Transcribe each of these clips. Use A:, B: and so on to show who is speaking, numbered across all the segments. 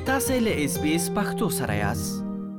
A: تاسو له SBS پښتو سره یاست.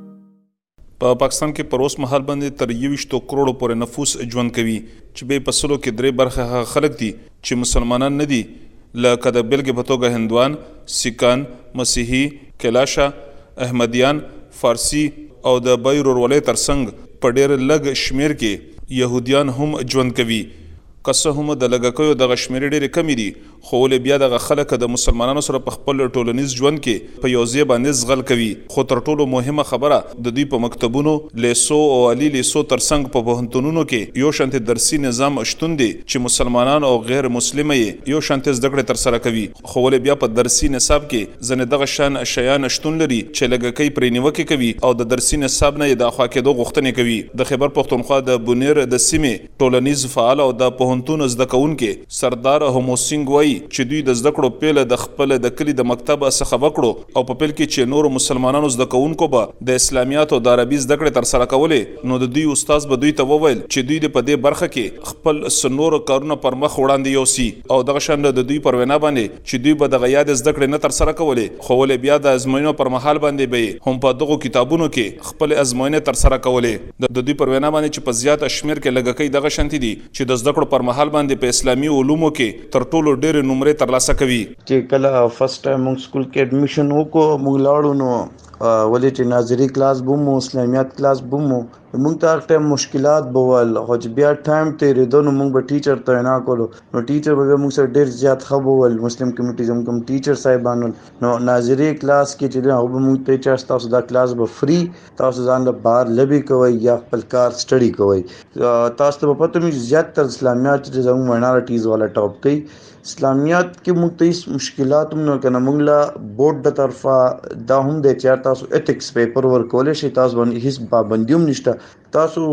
B: په پاکستان کې پر اوس مهال باندې تر 21 کروڑو پورې نفوس ژوند کوي چې به په سلو کې درې برخه خلک دي چې مسلمانان نه دي، لکه د بیلګې په توګه هندوان، سیکان، مسیحي، کلاشا، احمدیان، فارسی او د بیرورولۍ ترڅنګ په ډېر لږ شمیر کې يهوديان هم ژوند کوي. که څه هم د لږکیو دغه شمېرې ډېرې کمې دي، خو ولې بیا دغه خلک د مسلمانانو سره په خپل ټولنیز ژوند کې په یو ځای باندې زغل کوي. خو تر ټولو مهمه خبره د دوی په مکتبونو، لیسو او عالي لیسو ترڅنګ په پوهنتونونو کې یو شانتې درسي نظام شتون دی چې مسلمانان او غیر مسلمه یې یو شانتې زده کړې ترسره کوي. خو ولې بیا په درسي نصاب کې ځینې دغه شان شیان شتون لري چې لږکۍ پرې نیوکې کوي او د درسي نصاب نه یې د اخوا کېدو غوښتنې کوي. د خیبر پښتونخوا د بونیر د سیمې ټولنیز فعال او د پوهنتون زده کوونکي سردار هموسینګ وایي چې دوی د زده کړو پیل د خپل د کلي د مکتب څخه وکړو او په پیل کې چې نورو مسلمانانو زده کوونکو به د اسلامیات او د عربي زده کړې ترسره کولې، نو د دوی استاد به دوی ته وویل چې دوی د په دې برخه کې خپل سنور کارونه پر مخ وړاندې یوسي او دغه شان د دوی پر وینا باندې چې دوی به دغه یاد زده کړې نه ترسره کولې، خو ولې بیا د ازموینو پر مهال باندې به هم په دغه کتابونو کې خپل ازموینې ترسره کولې. د دوی پر وینا باندې چې په زیات شمیر کې لږکۍ دغه شانتي دي چې د زده کړو پر مهال باندې په اسلامي علومو کې تر ټولو ډېرې نمرې ترلاسه کوي.
C: چې کله فرست ټایم موږ سکول کې اډمیشن وکړو، موږ لاړو نو ولې چې ناظري کلاس بومو، اسلامیات کلاس بومو، موږ ته ټایم مشکلات بول، خو چې بیا ټایم تیرېدو نو موږ به ټیچر تعینا کولو، نو ټیچر به موږ سره ډېر زیات ښه بول، مسلم کمیونټي زموږ کوم ټیچر صاحبانو. نو ناظري کلاس کې چې هغه به موږ ته چې تاسو دا کلاس به فری، تاسو ځان له بهر لبي کوئ یا خپل کار سټډي کوئ. تاسو ته به پته وي زیاتره اسلامیات چې زموږ ماینارټیز والا ټاپ کوي. اسلامیات کې موږ ته مشکلات هم نه کنه، موږ لا بورډ د طرفه دا هم د چار تاسو ایتکس پیپر ورکول شي، تاسو باندې هیڅ پابندي هم نشته. تاسو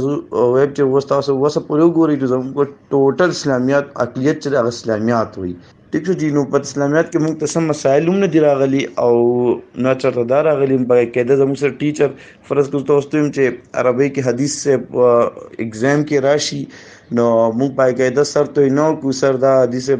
C: ویب چې وس تاسو وسه پورې وګورئ چې زموږ ټوټل اسلامیات اقلیت چې د اسلامیات وي. ټیک شو جی. نو په اسلامیات کې موږ ته سم مسایل هم نه دي راغلي او نه چرته دا راغلي په قاعده زموږ سره ټیچر فرض کړو تاسو چې عربی کې حدیث سے اگزام کې راشي، نو موږ په قاعده سر ته نو کو سر دا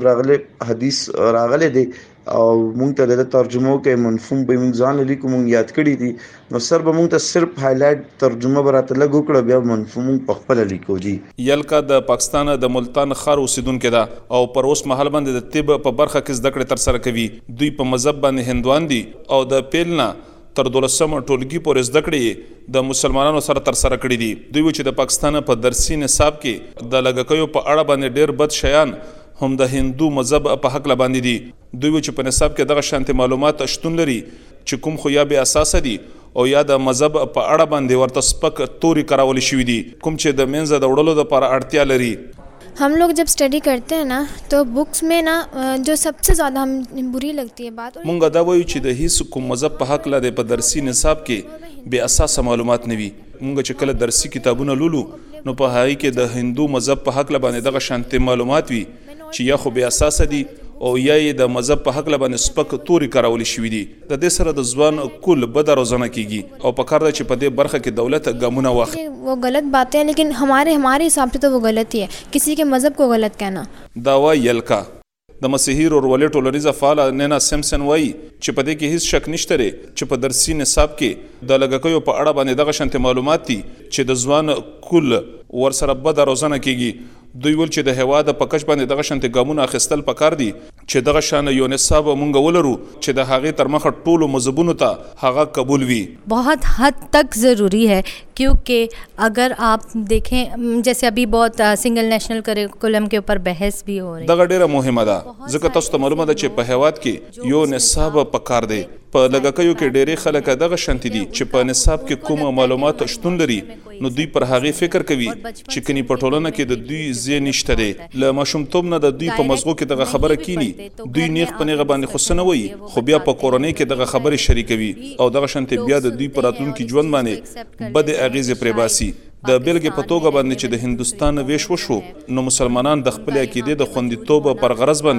C: حدیث راغلي دي او موږ ته د ترجمه کې منفوم به موږ ځان لیکو موږ یاد کړی دي، نو سر به موږ ته صرف هایلایټ ترجمه براته لګو کړه، بیا منفوم په خپل لیکو جی.
B: یلکا د پاکستان د ملتان ښار اوسیدونکو ده او پر اوس مهال باندې د طب په برخه کې زده کړې ترسره کوي. دوی په مذهب باندې هندوان دي او د پیلنا تر 12 ټولګي پورې زده کړې د مسلمانانو سره ترسره کړې دي. دوی چې د پاکستان په درسي نصاب کې د لږکیو په اړه باندې ډېر بد شیان هم د هندو مذهب په حق باندې دي. دوی چې په نصاب کې دغه شانتي معلومات شتون لري چې کوم خو یا به اساس دي او یا د مذهب په اړه باندې ورته سپک توري کراول شوی دي، کوم چې د منځ د وړلو لپاره اړتیا لري.
D: हम लोग जब स्टडी करते हैं ना तो बुक्स में ना जो सबसे ज़्यादा हम बुरी लगती है बात
B: مونږ دا وایو چې د هیڅ کوم مذهب په حق لده په درسي نصاب کې بے اساسه معلومات نه وي. مونږ چې کله درسي کتابونه لولو نو په هغه کې د هندو مذهب په حق باندې دغه شانتي معلومات وي چې یا خو بے اساسه دي او یا د مذهب په حق باندې سپک توري کراول شوی دي. د دې سره د ځوان کل بد روزنه کیږي او په کار ده چې په دې برخه کې دولت ګامونه واخلي.
D: वो गलत बातें हैं लेकिन हमारे हिसाब से तो वो गलत ही है, किसी के मज़हब को गलत कहना.
B: دا وایي یلکا. د مسیحي ورولۍ ټولنیزه فعال نینا سیمسن وایي چې په دې کې هیڅ شک نشته لري چې په درسي نصاب کې د لږکیو په اړه باندې دغه شانتي معلومات دي چې د ځوان کل ورسره بد روزنه کیږي. دوی ول چې د هوا د پکش باندې دغه شانتي ګامونه اخیستل پکار دي چې دغه شان یو نصاب مونږ ولرو چې د هغې تر مخه ټولو مذهبونو ته هغه قبول وي.
E: बहुत हद तक ज़रूरी है क्योंकि अगर आप देखें जैसे अभी बहुत सिंगल नेशनल करिकुलम के ऊपर बहस भी हो रही है.
B: دغه ډیره مهمه ده ځکه تاسو ته معلومه ده چې په هیواد کې یو نصاب پکار دی. په لږکیو کې ډېری خلک دغه شانتي دي چې په نصاب کې کوم معلومات شتون لري نو دوی پر هغه فکر کوي چې کني په ټولنه کې د دوی ځای نشته دی. له ماشومتوب نه د دوی په مزغو کې دغه خبره کینی، دوی نیغ په نیغه باندې خو نه وایي، خو بیا په کورنۍ کې دغه خبره شریکوي او دغه شانتي بیا د دوی په راتلونکي ژوند باندې بد اغیزې پرې باسي. د بیلګې په توګه باندې چې د هندوستان ویش وشو نو مسلمانان د خپل عقیدې د خوندیتوب پر غرض باندې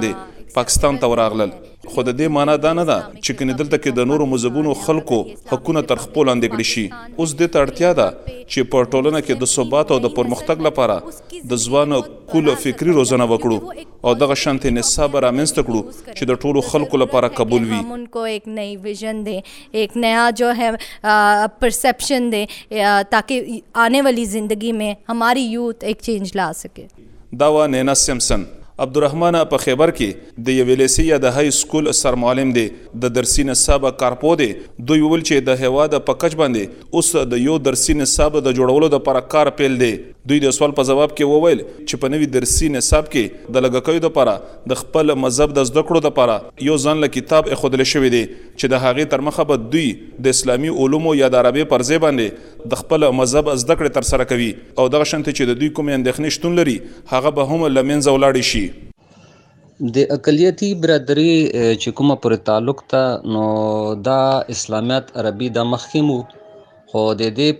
B: پاکستان ته ورغلل. خو د دې معنا دا نه ده چې کني دلته کې د نورو مذهبونو خلکو حقونه تر خپل لاندې کړي شي. اوس دې ته اړتیا ده چې په ټولنه کې د ثبات او د پرمختګ لپاره د ځوانو کول فکری روزنه وکړو او دغه شانتي نصاب رامنځته کړو چې د ټولو خلکو لپاره قبول وي.
E: हम उनको एक नई विजन दें, एक नया जो है परसेप्शन दें, ताकि आने वाली ज़िंदगी में हमारी यूथ एक चेंज ला सके.
B: دا وا نینا سیمسن. عبدالرحمن په خیبر کې د یوې لیسې یا د های سکول سرمعلم دی. د درسي نصاب کارپو دی. دوی ویل چې د هیواد په کچ باندې اوس د یو درسي نصاب د جوړولو لپاره کار پیل دی. دوی د سوال په جواب کې وویل چې په نوي درسي نصاب کې د لګکیو لپاره د خپل مذهب د زده کړو لپاره یو ځان له کتاب اخودل شوی دی چې د هغې تر مخه به دوی د اسلامي علومو یا د عربي پر ځای باندې د خپل مذهب زده کړې ترسره کوي او دغه شانتي چې د دوی کومې اندېښنې شتون لري هغه به هم له منځه ولاړې شي.
F: د اقلیتی برادری چې کومه پورې تعلق ته نو دا اسلامیت عربي دا مخکمو خو د دې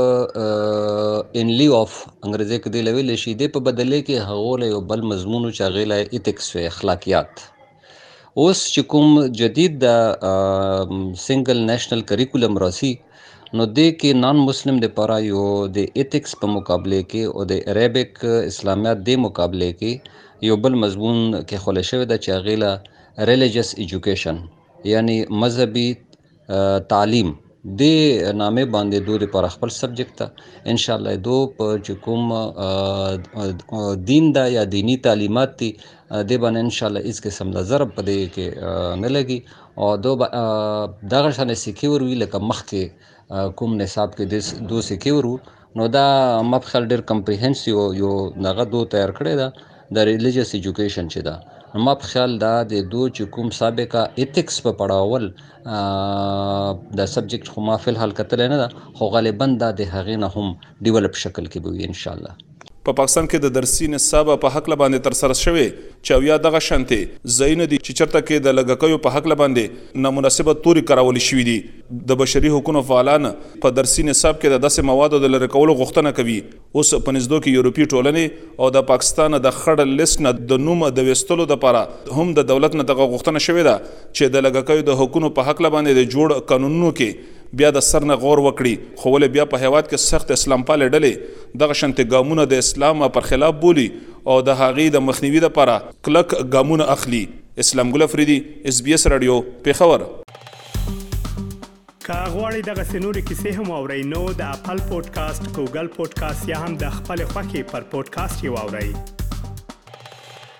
F: په ان لیو اف انګریزي کې دی لویل شي د په بدله کې هغه یو بل مضمون چې غیله ایتکس او اخلاقیات. اوس چې کوم جدید د سنگل نیشنل کریکولم راسي نو د کې نان مسلم د لپاره یو د ایتکس په مقابله کې او د عربیک اسلامیت د مقابله کې یو بل مضمون کې خله شوی د چې غیله ریلیجیس ایجوکیشن یعنی مذهبي تعلیم د نامې باندې دوی لپاره خپل سبجیکټ ته ان شاء الله دو په چې کوم دین دا یا دینی تعلیمات دي د باندې ان شاء الله اس قسم د ضرب په دې کې نه لګي او دو دغه شان سکیور وی لکه مخکې کوم نصاب کې دو سکیور نو دا مبخل ډیر کمپریهنسیو یو نغه دو تیار کړی دا د ریلیجیس ایجوکیشن چې دا ما په خیال دا د دو چې کوم سابقه ایتکس په پړاول د سبجیکټ خو ما فل حل کتل نه ده خو غالبا دا د هغې نه هم ډیولپ شکل کې به وي ان شاء الله.
B: په پاکستان کې د درسي نصاب په حق باندې تر سره شوی چې او یا دغه شانتي زین دي چې چرته کې د لګکیو په حق باندې نامناسبه توري کراول شوې دي. د بشري حقوقو فعالان په درسي نصاب کې د داسې موادو د لری کولو غوښتنه کوي. اوس په نږدې کې یورپی ټولنې او د پاکستان د خړ لیست نه د نوم د وستلو لپاره هم د دولت نه دغه غوښتنه شوې ده چې د لګکیو د حقوقو په حق باندې د جوړ قانونونو کې بیا د سر نه غور وکړي خو ولې بیا په هیواد کې سخت اسلام پال ډلې دغه شانتي ګامونه د اسلام پر خلاف بولی او د هغې د مخنیوي لپاره کلک ګامونه اخلي. اسلام ګل افریدي SBS رادیو پیښور.
G: که غواړئ دغه سنوري کیسې هم اورئ نو د خپل پودکاسټ ګوګل پودکاسټ یا هم د خپل خوښي پر پودکاسټ یو اورئ.